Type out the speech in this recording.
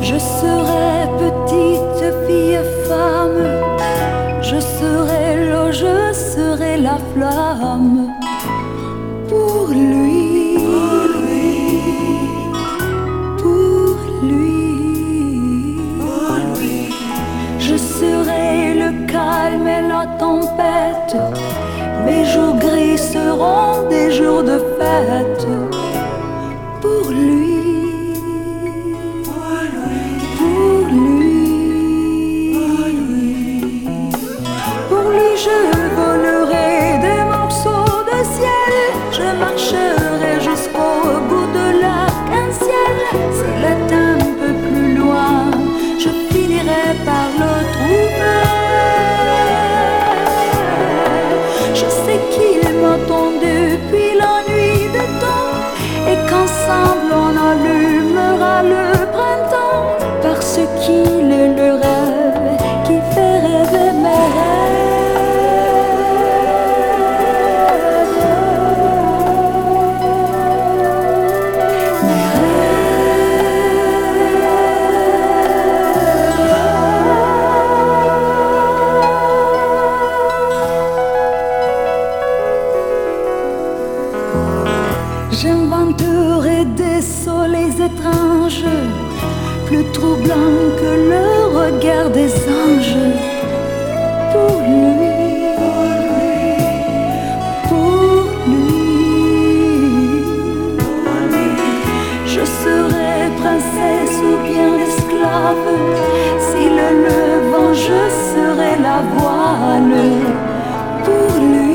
Je serai petite fille femme, je serai l'eau, je serai la flamme. Pour lui, pour lui, je serai le calme et la tempête. Mes jours gris seront des jours de fête. Pour lui, pour lui je volerai des morceaux de ciel. Je marcherai jusqu'au bout de l'arc-en-ciel. S'il est un peu plus loin, je finirai par le trouver. Je sais qu'il m'attend depuis la nuit des temps, et qu'ensemble on allumera le printemps, parce qu'il est le rêve qui fait rêver mes rêves. J'inventerai des soleils étranges, plus troublants que le regard des anges. Pour lui, pour lui, je serai princesse ou bien esclave. S'il est le vent, je serai la voile. Pour lui.